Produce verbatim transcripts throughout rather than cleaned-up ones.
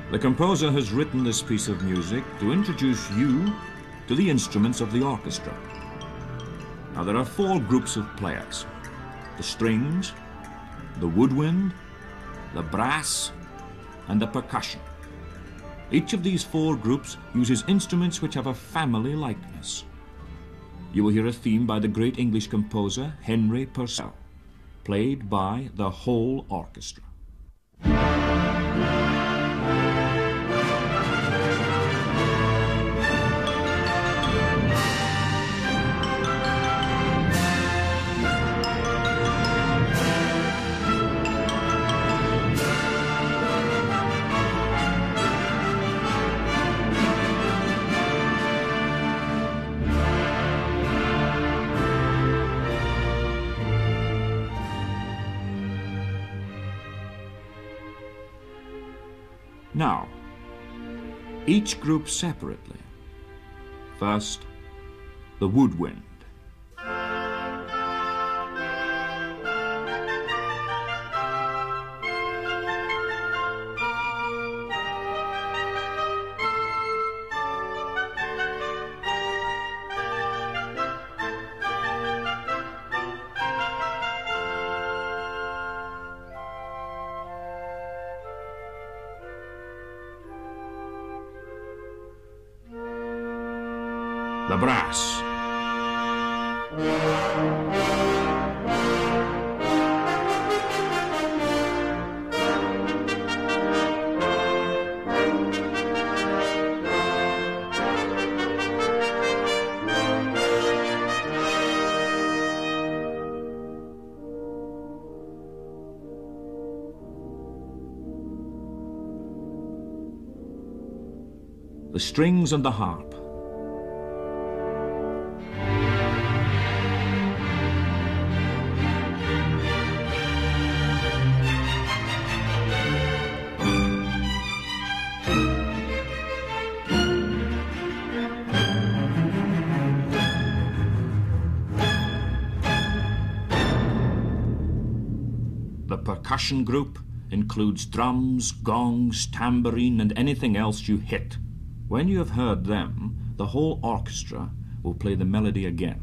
The composer has written this piece of music to introduce you to the instruments of the orchestra. Now, there are four groups of players: the strings, the woodwind, the brass, and the percussion. Each of these four groups uses instruments which have a family likeness. You will hear a theme by the great English composer Henry Purcell, played by the whole orchestra. Now, each group separately. First, the woodwind. The brass. The strings and the harp. The percussion group includes drums, gongs, tambourine, and anything else you hit. When you have heard them, the whole orchestra will play the melody again.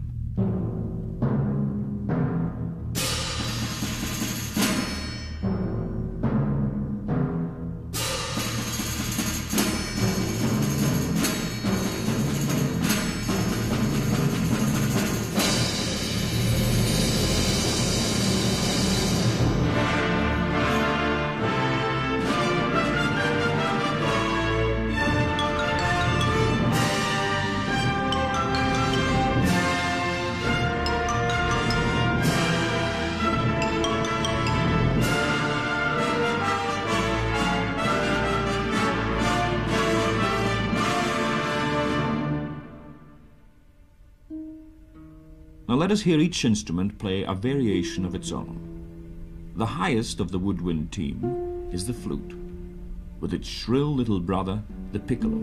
Now let us hear each instrument play a variation of its own. The highest of the woodwind team is the flute, with its shrill little brother, the piccolo.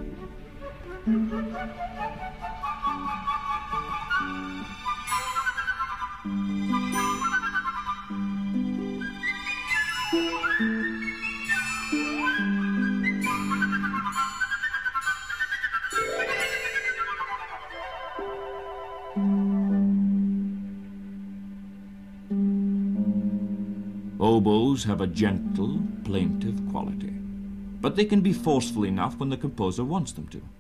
Oboes have a gentle, plaintive quality, but they can be forceful enough when the composer wants them to.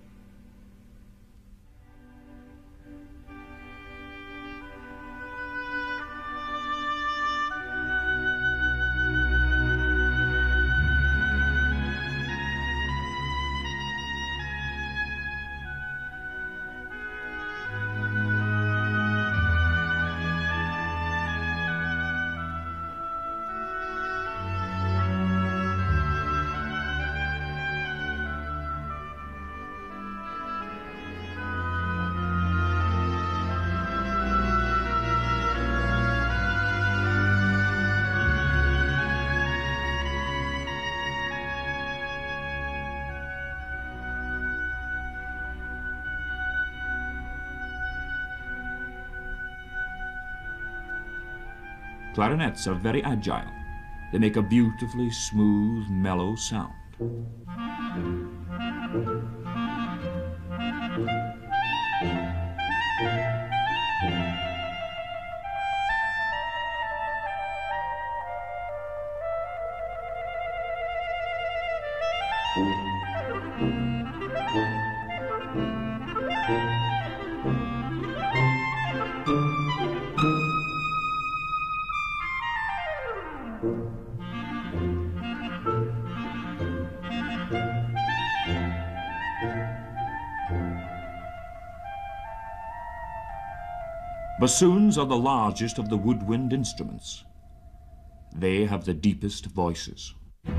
Clarinets are very agile. They make a beautifully smooth, mellow sound. Bassoons are the largest of the woodwind instruments. They have the deepest voices.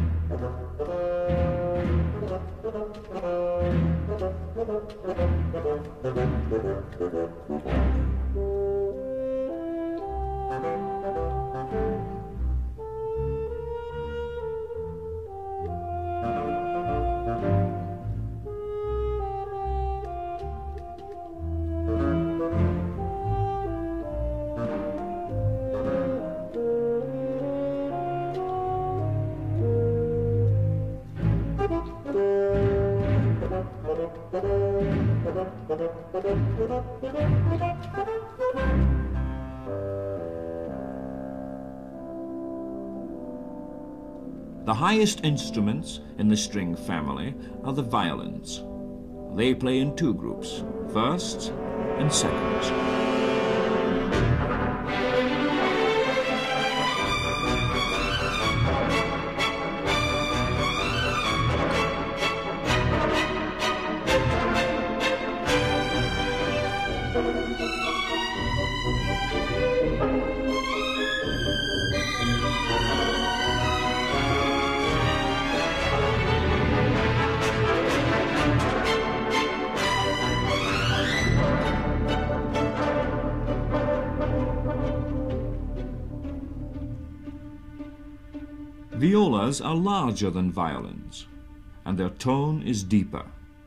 The highest instruments in the string family are the violins. They play in two groups, firsts and seconds. Violas are larger than violins, and their tone is deeper.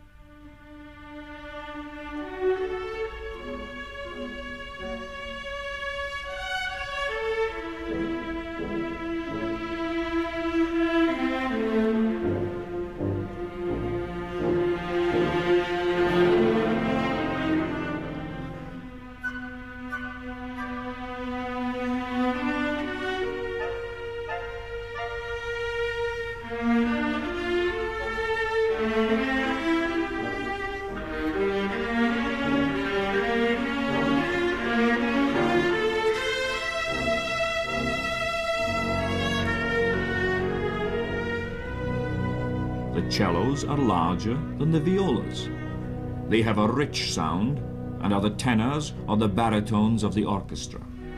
The cellos are larger than the violas. They have a rich sound and are the tenors or the baritones of the orchestra.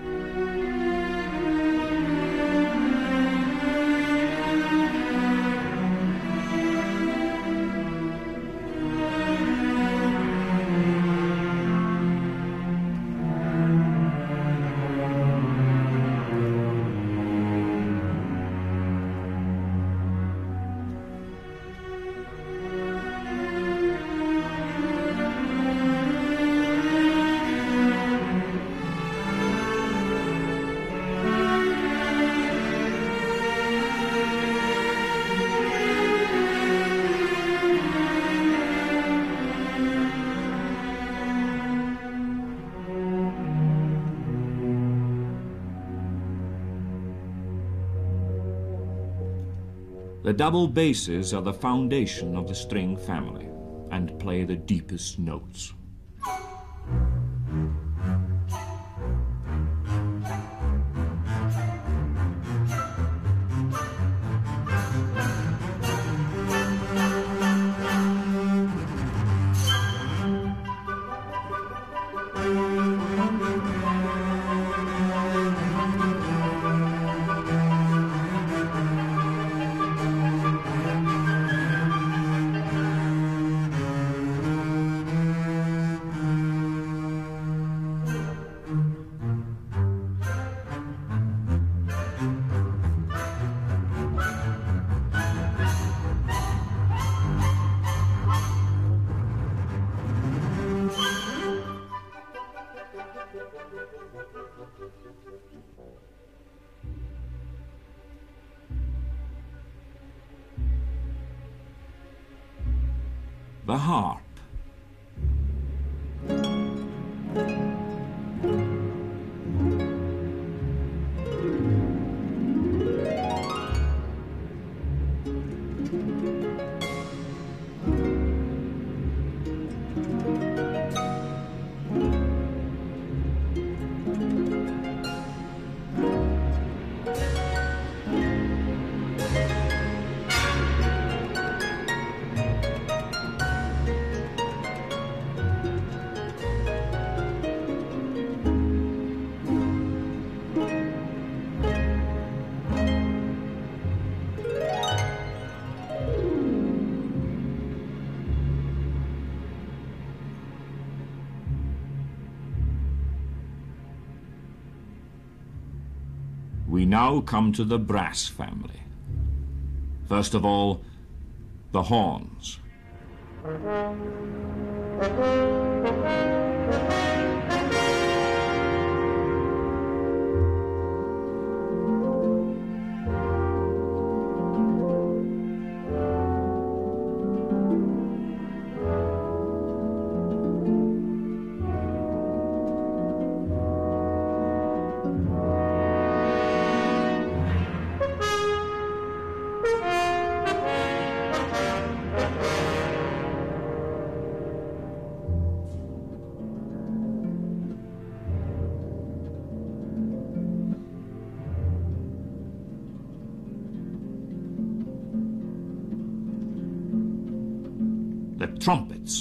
The double basses are the foundation of the string family and play the deepest notes. the harp. We now come to the brass family. First of all, the horns. The trumpets.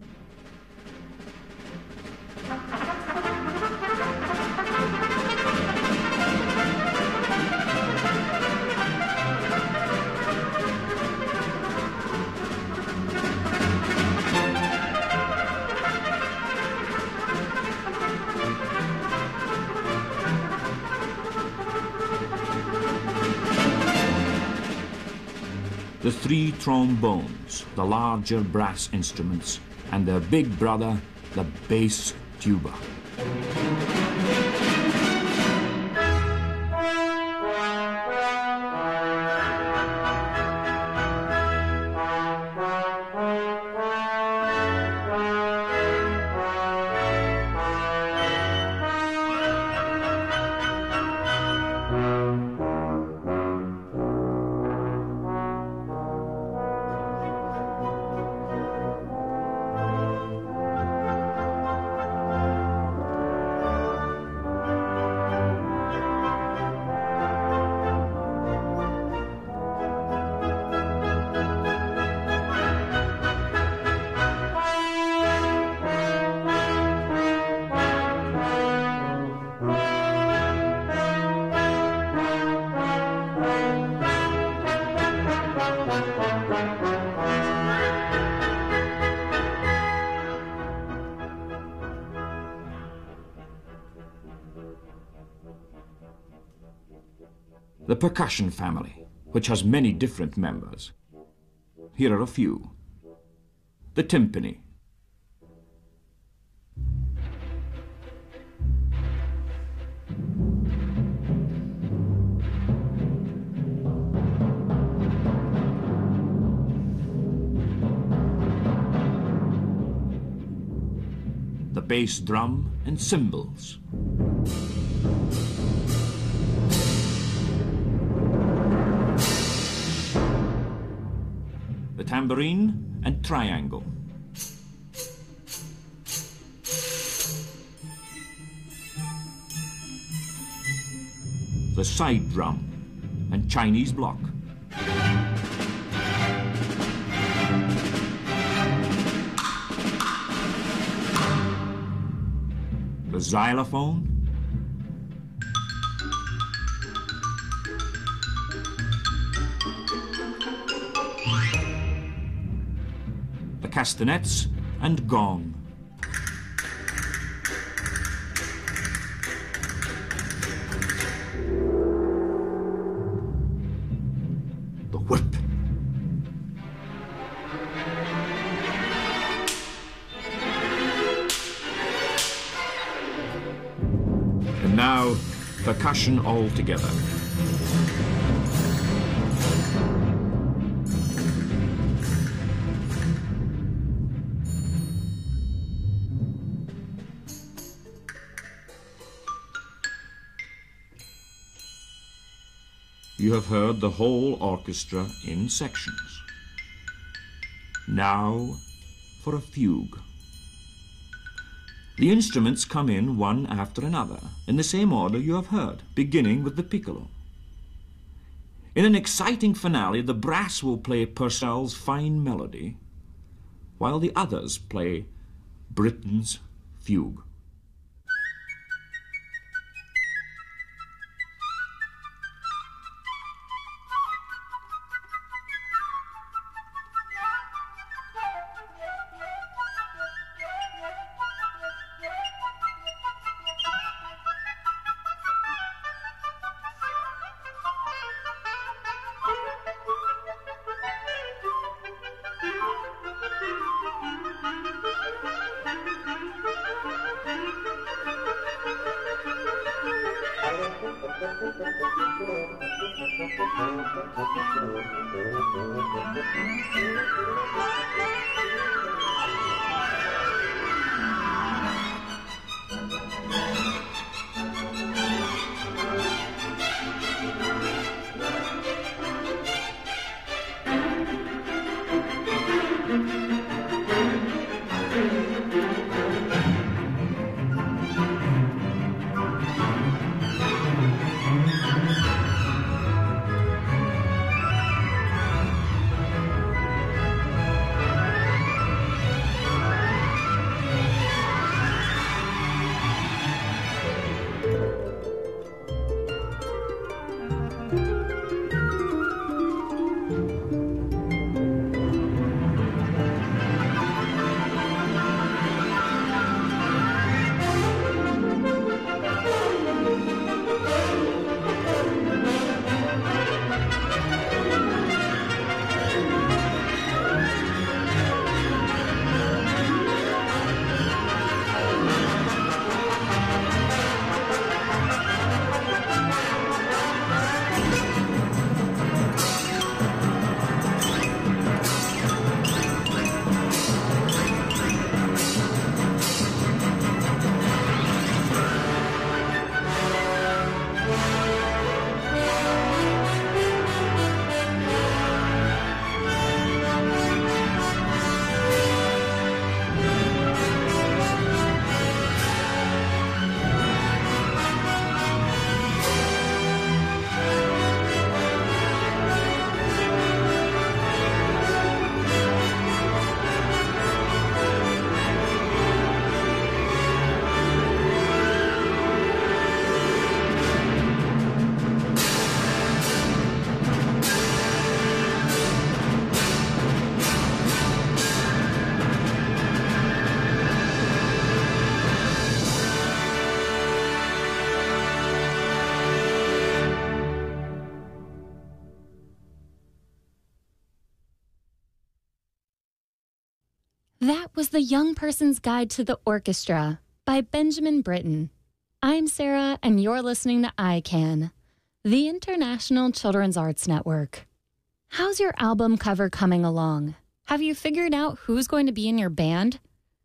The three trombones, the larger brass instruments, and their big brother, the bass tuba. The percussion family, which has many different members. Here are a few. The timpani. The bass drum and cymbals. The tambourine and triangle. The side drum and Chinese block. The xylophone. The castanets and gong. The whip. And now, percussion all together. you have heard the whole orchestra in sections. Now for a fugue. The instruments come in one after another, in the same order you have heard, beginning with the piccolo. In an exciting finale, the brass will play Purcell's Fine Melody, while the others play Britten's Fugue. That was The Young Person's Guide to the Orchestra by Benjamin Britten. I'm Sarah, and you're listening to I CAN, the International Children's Arts Network. How's your album cover coming along? Have you figured out who's going to be in your band?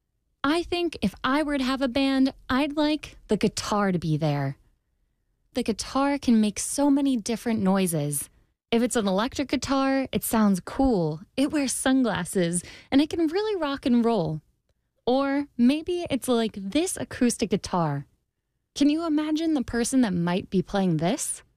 I think if I were to have a band, I'd like the guitar to be there. The guitar can make so many different noises. If it's an electric guitar, it sounds cool, it wears sunglasses, and it can really rock and roll. Or maybe it's like this acoustic guitar. Can you imagine the person that might be playing this?